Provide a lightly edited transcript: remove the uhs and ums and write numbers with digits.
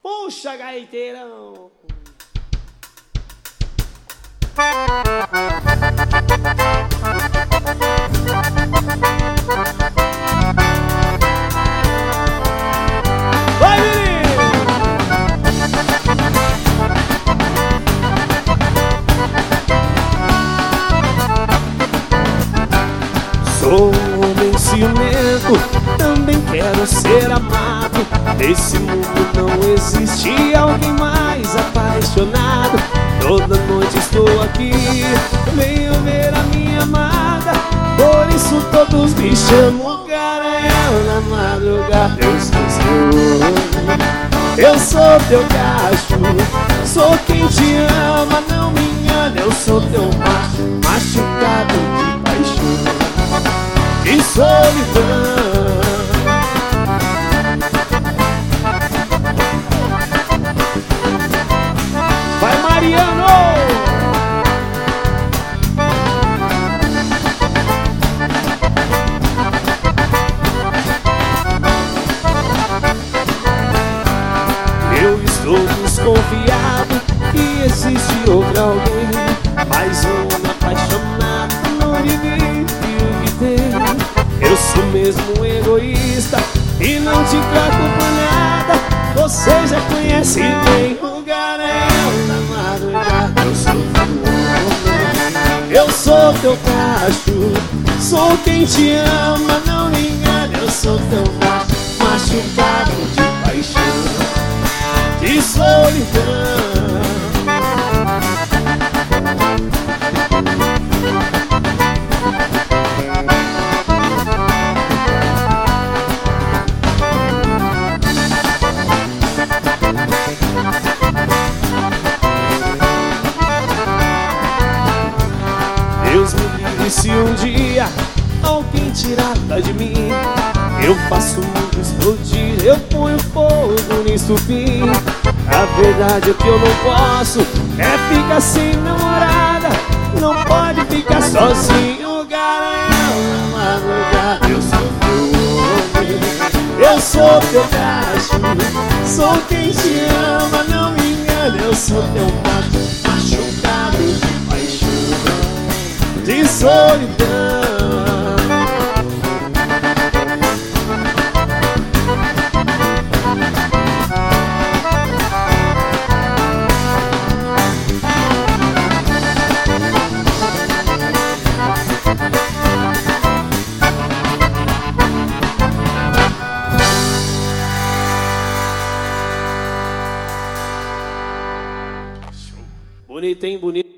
Puxa, gaiteirão. Vai, menino! Sou um homem ciumento, também quero ser amado. Nesse mundo não existe alguém mais apaixonado. Toda noite estou aqui, venho ver a minha amada. Por isso todos me chamam Garanhão na madrugada. Eu sou seu homem, eu sou teu cacho. Sou quem te ama, não me engana. Eu sou teu macho, machucado de paixão e solidão. Vai, Mariano! Eu estou desconfiado que existe outro alguém, mas um apaixonado não divide o que tem. Eu sou mesmo um egoísta e não te troco por nada. Você já conhece bem o Garanhão na madrugada. Eu sou teu homem, eu sou teu cacho. Sou quem te ama, não me engana. Eu sou teu macho, machucado de paixão, de solidão. Deus me livre se um dia alguém tirar de mim. Eu faço o mundo explodir, eu ponho fogo no estupim. A verdade é que eu não posso é ficar sem namorada. Não pode ficar sozinho, Garanhão na madrugada. Eu sou teu homem, eu sou teu cacho. Sou quem te ama, não me engana. Eu sou teu macho, machucado de paixão, de solidão. Bonito, hein? Bonito.